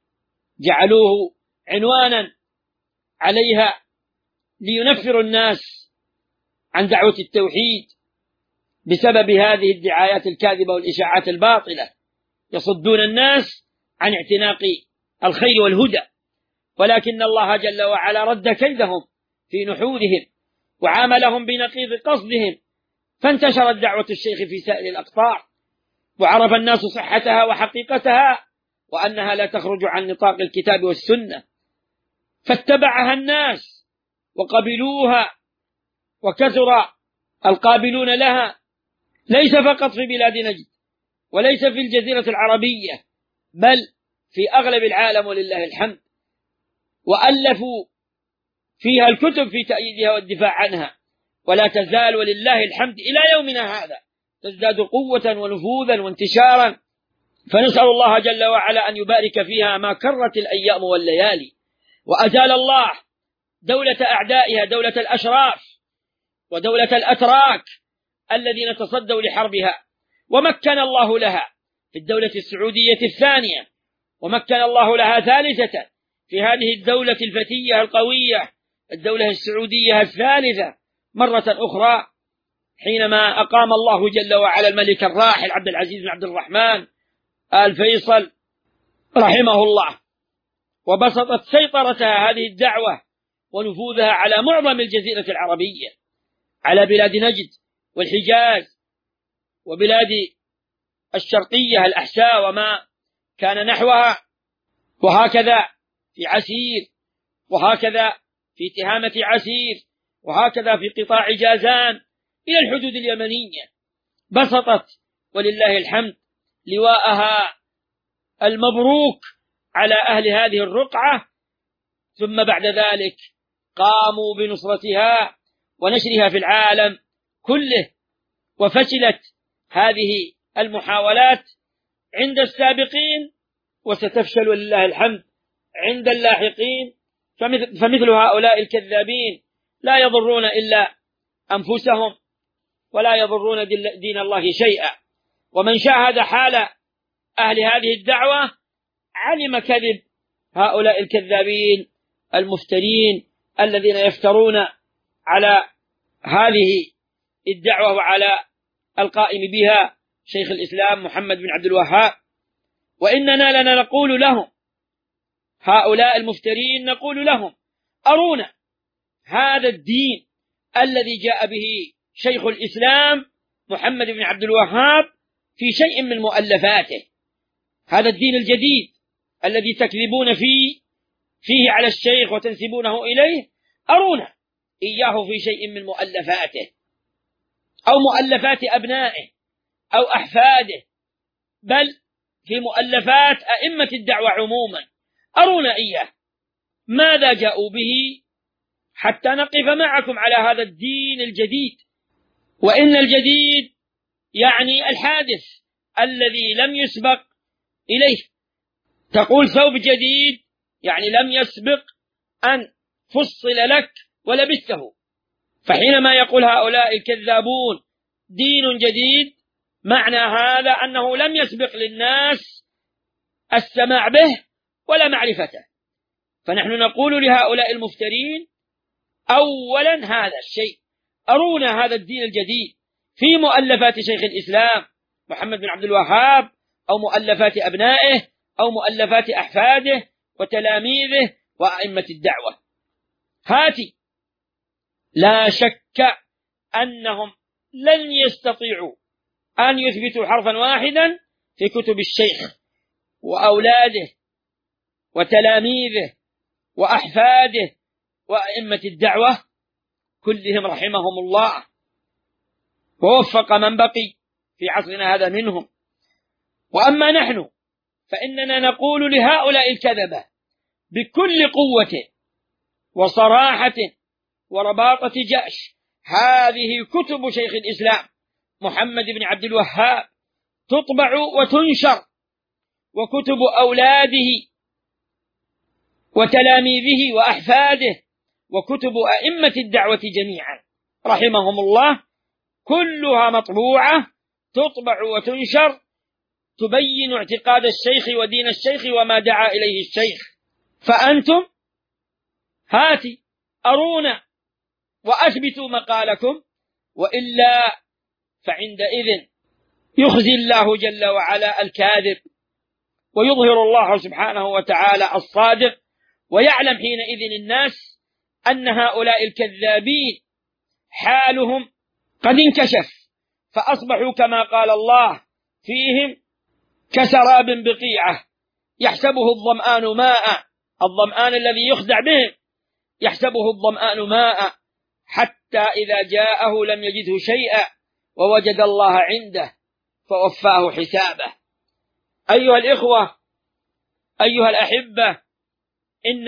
جعلوه عنوانا عليها لينفروا الناس عن دعوة التوحيد بسبب هذه الدعايات الكاذبة والإشاعات الباطلة، يصدون الناس عن اعتناق الخير والهدى. ولكن الله جل وعلا رد كيدهم في نحورهم وعاملهم بنقيض قصدهم، فانتشرت دعوة الشيخ في سائر الأقطار، وعرف الناس صحتها وحقيقتها وأنها لا تخرج عن نطاق الكتاب والسنة، فاتبعها الناس وقبلوها، وكثر القابلون لها، ليس فقط في بلاد نجد وليس في الجزيرة العربية، بل في أغلب العالم ولله الحمد، وألفوا فيها الكتب في تأييدها والدفاع عنها، ولا تزال ولله الحمد إلى يومنا هذا تزداد قوة ونفوذا وانتشارا. فنسأل الله جل وعلا أن يبارك فيها ما كرت الأيام والليالي، وأزال الله دولة أعدائها، دولة الأشراف ودولة الأتراك الذين تصدوا لحربها، ومكن الله لها في الدولة السعودية الثانية، ومكن الله لها ثالثة في هذه الدولة الفتية القوية، الدولة السعودية الثالثة مرة أخرى، حينما أقام الله جل وعلا الملك الراحل عبد العزيز بن عبد الرحمن آل فيصل رحمه الله، وبسطت سيطرتها هذه الدعوة ونفوذها على معظم الجزيرة العربية، على بلاد نجد والحجاز وبلاد الشرقية الأحساء وما كان نحوها، وهكذا في عسير، وهكذا في تهامة عسير، وهكذا في قطاع جازان إلى الحدود اليمنية. بسطت ولله الحمد لواءها المبروك على أهل هذه الرقعة، ثم بعد ذلك قاموا بنصرتها ونشرها في العالم كله، وفشلت هذه المحاولات عند السابقين وستفشل ولله الحمد عند اللاحقين. فمثل هؤلاء الكذابين لا يضرون إلا أنفسهم ولا يضرون دين الله شيئا، ومن شاهد حال أهل هذه الدعوة علم كذب هؤلاء الكذابين المفترين الذين يفترون على هذه الدعوة وعلى القائم بها شيخ الإسلام محمد بن عبد الوهاب. وإننا لنا نقول لهم، هؤلاء المفترين نقول لهم: أرونا هذا الدين الذي جاء به شيخ الإسلام محمد بن عبد الوهاب في شيء من مؤلفاته، هذا الدين الجديد الذي تكذبون فيه فيه على الشيخ وتنسبونه إليه، أرونا إياه في شيء من مؤلفاته أو مؤلفات أبنائه أو أحفاده، بل في مؤلفات أئمة الدعوة عموما، أرونا إياه ماذا جاءوا به حتى نقف معكم على هذا الدين الجديد. وإن الجديد يعني الحادث الذي لم يسبق إليه. تقول ثوب جديد يعني لم يسبق أن فصل لك ولبسته. فحينما يقول هؤلاء الكذابون دين جديد، معنى هذا أنه لم يسبق للناس السماع به ولا معرفته. فنحن نقول لهؤلاء المفترين: أولا هذا الشيء، أرونا هذا الدين الجديد في مؤلفات شيخ الإسلام محمد بن عبد الوهاب أو مؤلفات أبنائه أو مؤلفات أحفاده وتلاميذه وأئمة الدعوة. هاتي. لا شك أنهم لن يستطيعوا أن يثبتوا حرفا واحدا في كتب الشيخ وأولاده وتلاميذه وأحفاده وأئمة الدعوة كلهم رحمهم الله، ووفق من بقي في عصرنا هذا منهم. وأما نحن فإننا نقول لهؤلاء الكذبة بكل قوة وصراحة ورباطة جأش: هذه كتب شيخ الإسلام محمد بن عبد الوهاب تطبع وتنشر، وكتب أولاده وتلاميذه وأحفاده وكتب أئمة الدعوة جميعا رحمهم الله كلها مطبوعة تطبع وتنشر تبين اعتقاد الشيخ ودين الشيخ وما دعا إليه الشيخ. فأنتم هاتي أرونا وأثبتوا مقالكم، وإلا فعندئذ يخزي الله جل وعلا الكاذب ويظهر الله سبحانه وتعالى الصادق، ويعلم حينئذ الناس أن هؤلاء الكذابين حالهم قد انكشف، فأصبحوا كما قال الله فيهم كسراب بقيعة يحسبه الظمآن ماء، الظمآن الذي يخدع به يحسبه الظمآن ماء حتى إذا جاءه لم يجده شيئا ووجد الله عنده فوفاه حسابه. أيها الإخوة، أيها الأحبة، إن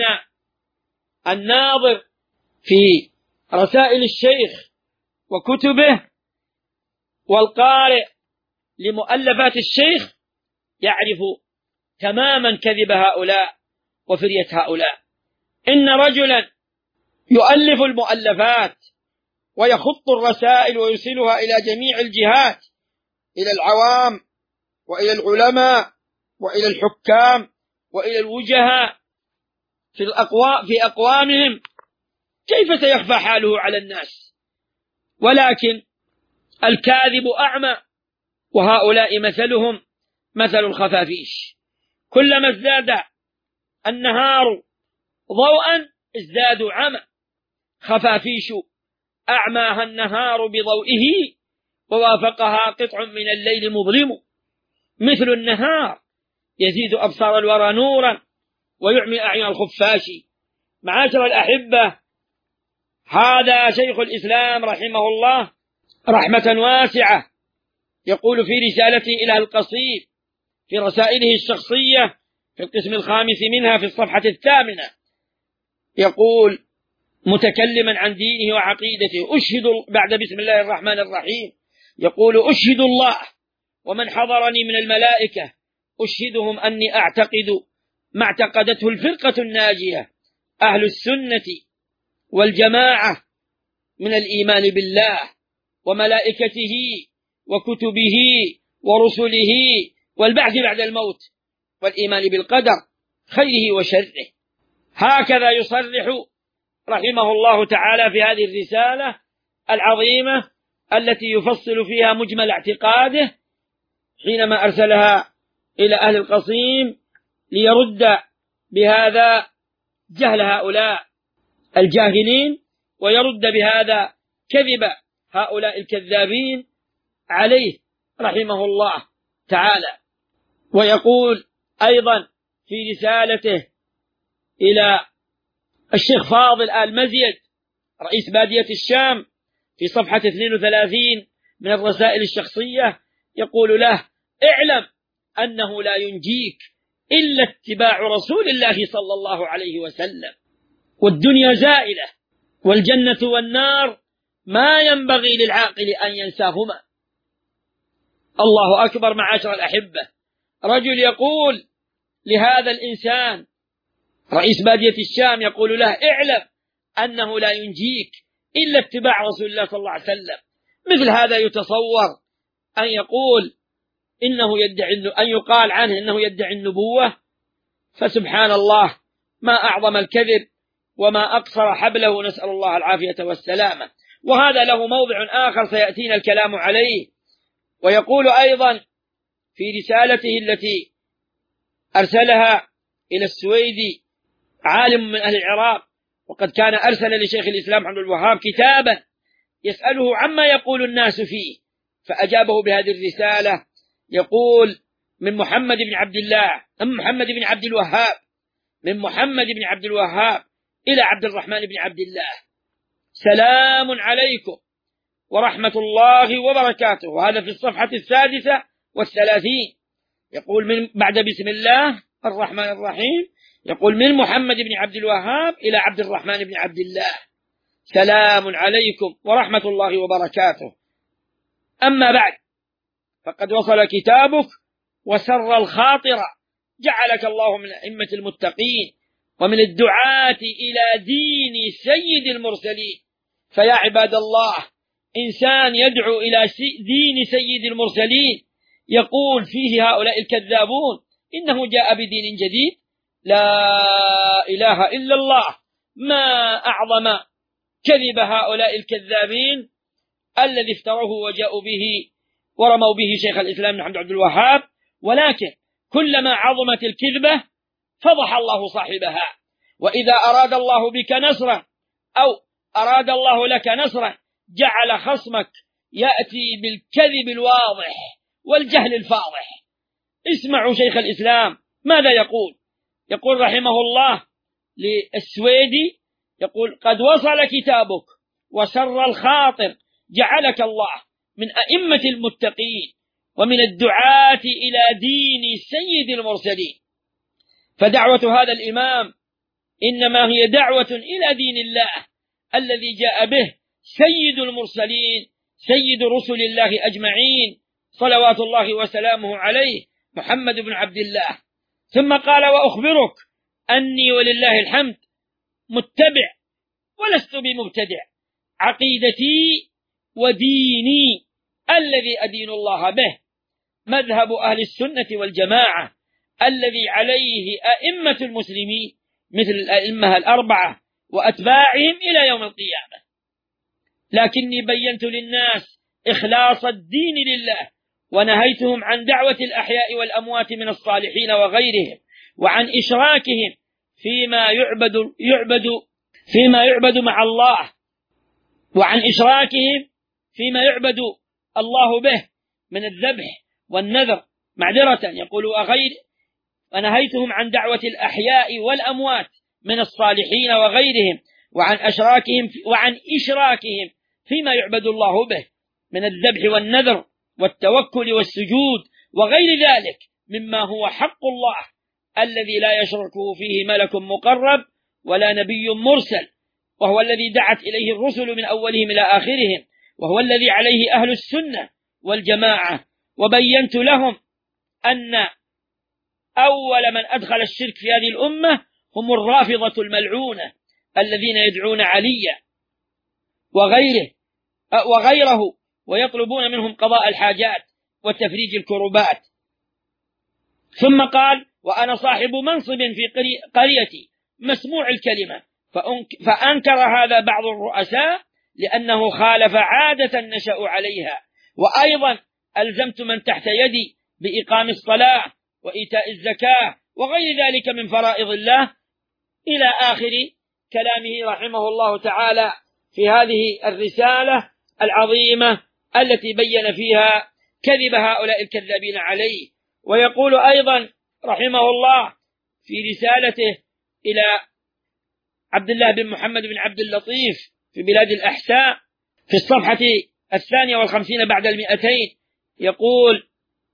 الناظر في رسائل الشيخ وكتبه والقارئ لمؤلفات الشيخ يعرف تماما كذب هؤلاء وفرية هؤلاء. إن رجلا يؤلف المؤلفات ويخط الرسائل ويرسلها إلى جميع الجهات، إلى العوام وإلى العلماء وإلى الحكام وإلى الوجهاء في الأقوام في أقوامهم، كيف سيخفى حاله على الناس؟ ولكن الكاذب أعمى، وهؤلاء مثلهم مثل الخفافيش، كلما ازداد النهار ضوءا ازدادوا عمى. خفافيش أعماها النهار بضوئه ووافقها قطع من الليل مظلم، مثل النهار يزيد أبصار الورى نورا ويعمي أعين الخفاش. معاشر الأحبة، هذا شيخ الإسلام رحمه الله رحمة واسعة يقول في رسالته إلى القصيد في رسائله الشخصية في القسم الخامس منها في الصفحة الثامنة، يقول متكلما عن دينه وعقيدته: أشهد بعد بسم الله الرحمن الرحيم، يقول: أشهد الله ومن حضرني من الملائكة أشهدهم أني أعتقد ما اعتقدته الفرقة الناجية أهل السنة والجماعة من الإيمان بالله وملائكته وكتبه ورسله والبعث بعد الموت والإيمان بالقدر خيره وشره. هكذا يصرح رحمه الله تعالى في هذه الرسالة العظيمة التي يفصل فيها مجمل اعتقاده حينما أرسلها إلى أهل القصيم ليرد بهذا جهل هؤلاء الجاهلين ويرد بهذا كذب هؤلاء الكذابين عليه رحمه الله تعالى. ويقول أيضا في رسالته إلى الشيخ فاضل آل مزيد رئيس بادية الشام في صفحة اثنين وثلاثين من الرسائل الشخصية، يقول له: اعلم أنه لا ينجيك إلا اتباع رسول الله صلى الله عليه وسلم، والدنيا زائلة والجنة والنار ما ينبغي للعاقل أن ينساهما. الله أكبر. معاشر الأحبة، رجل يقول لهذا الإنسان رئيس بادية الشام، يقول له: اعلم أنه لا ينجيك إلا اتباع رسول الله صلى الله عليه وسلم. مثل هذا يتصور أن يقول إنه يدعي أن يقال عنه إنه يدعي النبوة؟ فسبحان الله، ما أعظم الكذب وما أقصر حبله، نسأل الله العافية والسلامة. وهذا له موضع آخر سيأتينا الكلام عليه. ويقول أيضا في رسالته التي أرسلها إلى السويدي عالم من أهل العراق، وقد كان أرسل لشيخ الإسلام محمد الوهاب كتابا يسأله عما يقول الناس فيه، فأجابه بهذه الرسالة، يقول: من محمد بن عبد الله أم محمد بن عبد الوهاب من محمد بن عبد الوهاب إلى عبد الرحمن بن عبد الله، سلام عليكم ورحمة الله وبركاته. وهذا في الصفحة السادسة والثلاثين. يقول من بعد بسم الله الرحمن الرحيم، يقول: من محمد بن عبد الوهاب إلى عبد الرحمن بن عبد الله، سلام عليكم ورحمة الله وبركاته. أما بعد، فقد وصل كتابك وسر الخاطر، جعلك الله من أئمة المتقين ومن الدعاة إلى دين سيد المرسلين. فيا عباد الله، إنسان يدعو إلى دين سيد المرسلين يقول فيه هؤلاء الكذابون إنه جاء بدين جديد، لا إله إلا الله، ما أعظم كذب هؤلاء الكذابين الذي افتروه وجاءوا به ورموا به شيخ الإسلام محمد عبد الوهاب. ولكن كلما عظمت الكذبة فضح الله صاحبها، وإذا أراد الله بك نصرا أو أراد الله لك نصرا جعل خصمك يأتي بالكذب الواضح والجهل الفاضح. اسمعوا شيخ الإسلام ماذا يقول. يقول رحمه الله للسويدي، يقول: قد وصل كتابك وسر الخاطر، جعلك الله من أئمة المتقين ومن الدعاة إلى دين سيد المرسلين. فدعوة هذا الإمام إنما هي دعوة إلى دين الله الذي جاء به سيد المرسلين سيد رسل الله أجمعين صلوات الله وسلامه عليه محمد بن عبد الله. ثم قال: وأخبرك أني ولله الحمد متبع ولست بمبتدع، عقيدتي وديني الذي أدين الله به مذهب أهل السنة والجماعة الذي عليه أئمة المسلمين مثل الأئمة الأربعة وأتباعهم إلى يوم القيامة. لكني بينت للناس إخلاص الدين لله، ونهيتهم عن دعوة الأحياء والأموات من الصالحين وغيرهم، وعن إشراكهم فيما يعبد يعبد فيما يعبد مع الله، وعن إشراكهم فيما يعبد الله به من الذبح والنذر معذرة يقول وغير ونهيتهم عن دعوة الأحياء والأموات من الصالحين وغيرهم، وعن أشراكهم وعن إشراكهم فيما يعبد الله به من الذبح والنذر والتوكل والسجود وغير ذلك مما هو حق الله الذي لا يشركه فيه ملك مقرب ولا نبي مرسل، وهو الذي دعت إليه الرسل من أولهم إلى آخرهم، وهو الذي عليه أهل السنة والجماعة. وبينت لهم أن أول من أدخل الشرك في هذه الأمة هم الرافضة الملعونة الذين يدعون عليا وغيره وغيره ويطلبون منهم قضاء الحاجات وتفريج الكربات. ثم قال: وأنا صاحب منصب في قريتي مسموع الكلمة، فأنكر هذا بعض الرؤساء لأنه خالف عادة نشأ عليها. وأيضا ألزمت من تحت يدي بإقام الصلاة وإيتاء الزكاة وغير ذلك من فرائض الله، إلى آخر كلامه رحمه الله تعالى في هذه الرسالة العظيمة التي بين فيها كذب هؤلاء الكذابين عليه. ويقول أيضا رحمه الله في رسالته إلى عبد الله بن محمد بن عبد اللطيف في بلاد الأحساء في الصفحة الثانية والخمسين بعد المئتين، يقول: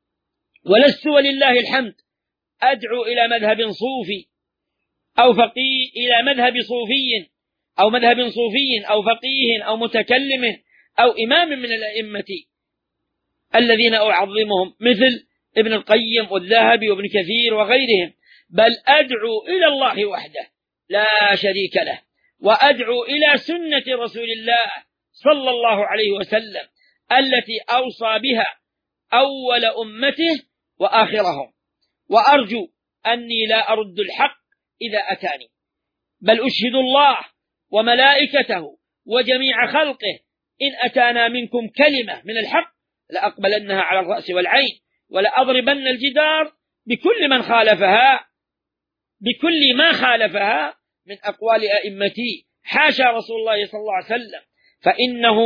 ولست ولله الحمد أدعو إلى مذهب صوفي أو فقيه إلى مذهب صوفي أو مذهب صوفي أو فقيه أو متكلم أو إمام من الأئمة الذين أعظمهم مثل ابن القيم والذهبي وابن كثير وغيرهم، بل أدعو إلى الله وحده لا شريك له، وأدعو إلى سنة رسول الله صلى الله عليه وسلم التي أوصى بها أول أمته وآخرهم، وأرجو أني لا أرد الحق إذا أتاني، بل أشهد الله وملائكته وجميع خلقه إن أتانا منكم كلمة من الحق لأقبلنها على الرأس والعين، ولأضربن الجدار بكل من خالفها بكل ما خالفها من أقوال أئمتي، حاشا رسول الله صلى الله عليه وسلم، فإنه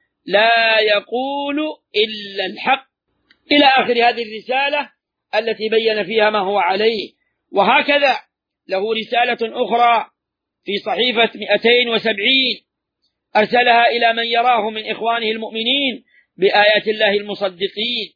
لا يقول إلا الحق، إلى آخر هذه الرسالة التي بين فيها ما هو عليه. وهكذا له رسالة أخرى في صحيفة مئتين وسبعين أرسلها إلى من يراه من إخوانه المؤمنين بآيات الله المصدقين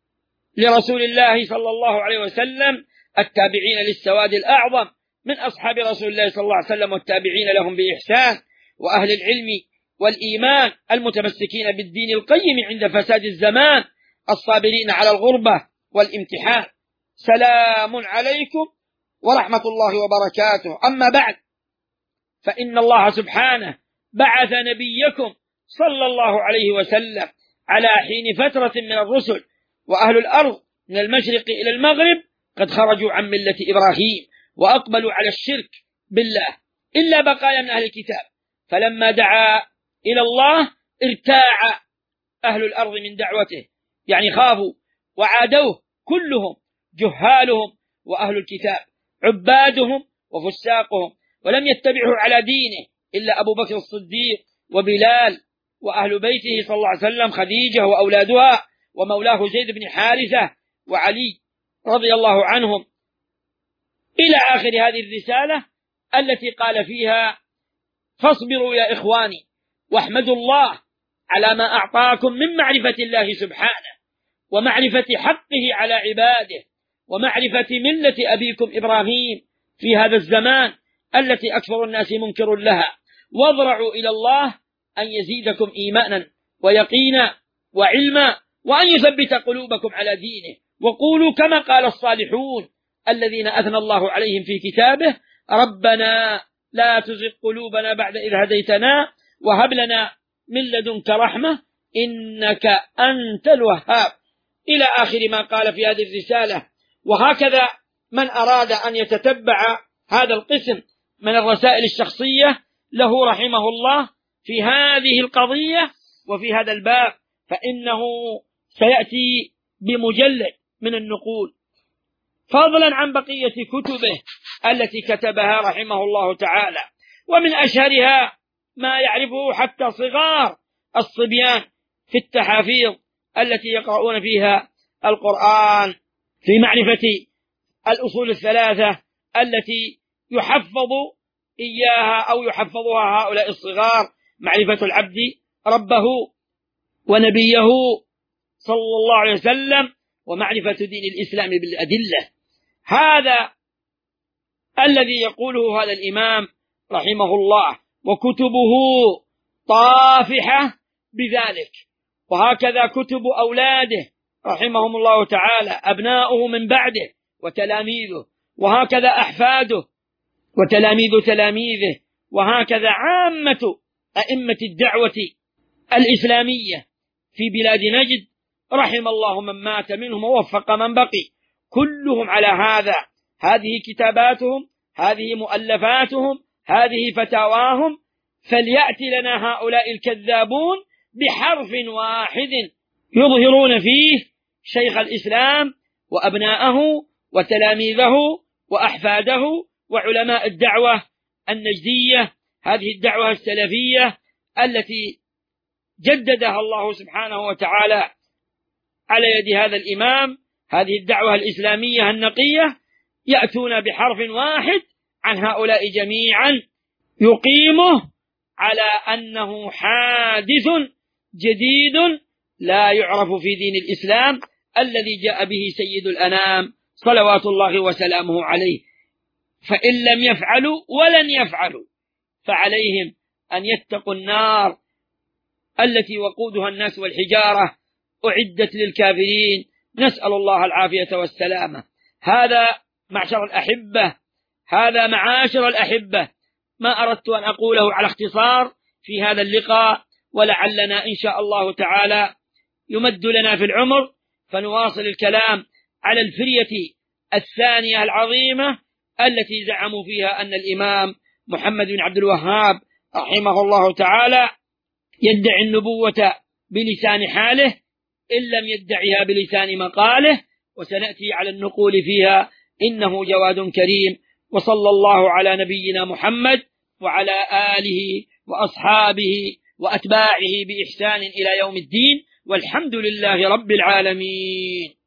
لرسول الله صلى الله عليه وسلم التابعين للسواد الأعظم من أصحاب رسول الله صلى الله عليه وسلم والتابعين لهم بإحسان، وأهل العلم والإيمان المتمسكين بالدين القيم عند فساد الزمان الصابرين على الغربة والامتحان. سلام عليكم ورحمة الله وبركاته. أما بعد، فإن الله سبحانه بعث نبيكم صلى الله عليه وسلم على حين فترة من الرسل، وأهل الأرض من المشرق إلى المغرب قد خرجوا عن ملة إبراهيم وأقبلوا على الشرك بالله إلا بقايا من أهل الكتاب، فلما دعا إلى الله ارتاع أهل الأرض من دعوته، يعني خافوا وعادوه كلهم، جهالهم وأهل الكتاب، عبادهم وفساقهم، ولم يتبعوا على دينه إلا أبو بكر الصديق وبلال وأهل بيته صلى الله عليه وسلم، خديجة وأولادها ومولاه زيد بن حارثة وعلي رضي الله عنهم، إلى آخر هذه الرسالة التي قال فيها: فاصبروا يا إخواني واحمدوا الله على ما أعطاكم من معرفة الله سبحانه، ومعرفة حقه على عباده، ومعرفة ملة أبيكم إبراهيم في هذا الزمان التي أكثر الناس منكر لها، واضرعوا إلى الله أن يزيدكم إيمانا ويقينا وعلما، وأن يثبت قلوبكم على دينه، وقولوا كما قال الصالحون الذين أثنى الله عليهم في كتابه: ربنا لا تزغ قلوبنا بعد إذ هديتنا وهب لنا من لدنك رحمة إنك أنت الوهاب، إلى آخر ما قال في هذه الرسالة. وهكذا من أراد أن يتتبع هذا القسم من الرسائل الشخصية له رحمه الله في هذه القضية وفي هذا الباب، فإنه سيأتي بمجلد من النقول، فضلا عن بقية كتبه التي كتبها رحمه الله تعالى، ومن أشهرها ما يعرفه حتى صغار الصبيان في التحافيظ التي يقرؤون فيها القرآن، في معرفة الأصول الثلاثة التي يحفظ إياها أو يحفظها هؤلاء الصغار: معرفة العبد ربه ونبيه صلى الله عليه وسلم، ومعرفة دين الإسلام بالأدلة. هذا الذي يقوله هذا الإمام رحمه الله، وكتبه طافحة بذلك، وهكذا كتب أولاده رحمهم الله تعالى، أبناؤه من بعده وتلاميذه، وهكذا أحفاده وتلاميذ تلاميذه، وهكذا عامة أئمة الدعوة الإسلامية في بلاد نجد، رحم الله من مات منهم ووفق من بقي، كلهم على هذا. هذه كتاباتهم، هذه مؤلفاتهم، هذه فتاواهم، فليأتي لنا هؤلاء الكذابون بحرف واحد يظهرون فيه شيخ الإسلام وأبناءه وتلاميذه وأحفاده وعلماء الدعوة النجدية، هذه الدعوة السلفية التي جددها الله سبحانه وتعالى على يد هذا الإمام، هذه الدعوة الإسلامية النقية، يأتون بحرف واحد عن هؤلاء جميعا يقيمه على أنه حادث جديد لا يعرف في دين الإسلام الذي جاء به سيد الأنام صلوات الله وسلامه عليه. فإن لم يفعلوا ولن يفعلوا فعليهم أن يتقوا النار التي وقودها الناس والحجارة أعدت للكافرين، نسأل الله العافية والسلامة. هذا معشر الأحبة، هذا معاشر الأحبة ما أردت أن أقوله على اختصار في هذا اللقاء، ولعلنا إن شاء الله تعالى يمد لنا في العمر فنواصل الكلام على الفرية الثانية العظيمة التي زعموا فيها أن الإمام محمد بن عبد الوهاب رحمه الله تعالى يدعي النبوة بلسان حاله إن لم يدعيها بلسان مقاله، وسنأتي على النقول فيها، إنه جواد كريم. وصلى الله على نبينا محمد وعلى آله وأصحابه وأتباعه بإحسان إلى يوم الدين، والحمد لله رب العالمين.